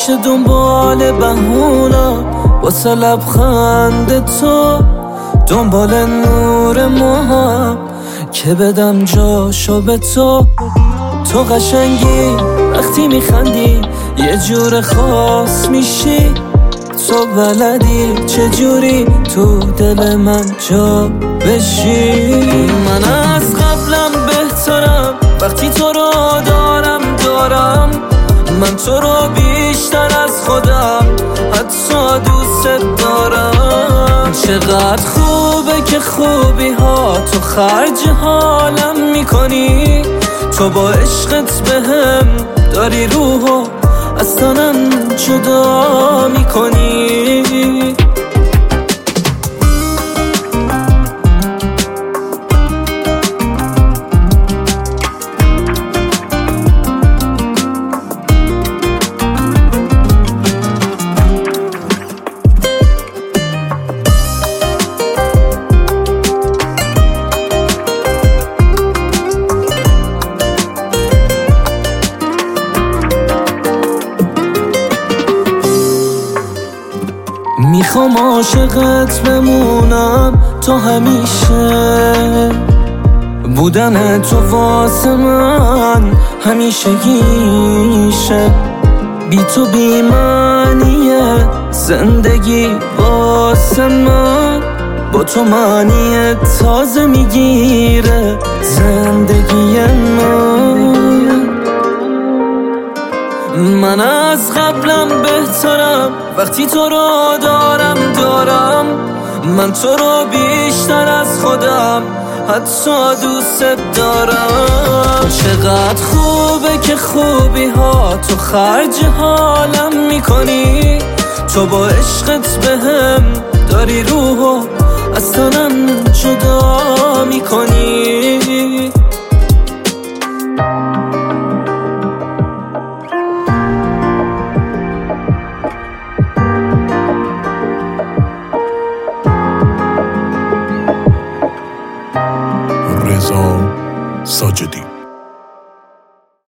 همیشه دنبال بهونا واسه لبخند تو، دنبال نور ماهم که بدم جاشو به تو. تو قشنگی وقتی میخندی یه جور خاص میشی، تو بلدی چجوری تو دل من جا بشی. من از قبلم بهترم وقتی تو رو دارم، من تو رو بیشتر از خودم حتی دوست دارم. چقدر خوبه که خوبی ها تو خرج حالم میکنی، تو با عشقت بهم داری روحو از تنم جدا میکنی. میخوام عاشقت بمونم تا همیشه، بودن تو واسه من همیشه گیشه. بی تو بی معنیه زندگی واسه من، با تو معنی تازه میگیره زندگی من. من از قبلم بهترم وقتی تو رو دارم، من تو رو بیشتر از خودم حتی دوست دارم. چقدر خوبه که خوبی ها تو خرج حالم میکنی، تو با عشقت بهم داری روحو از تنم جدا میکنی. رضا ساجدی.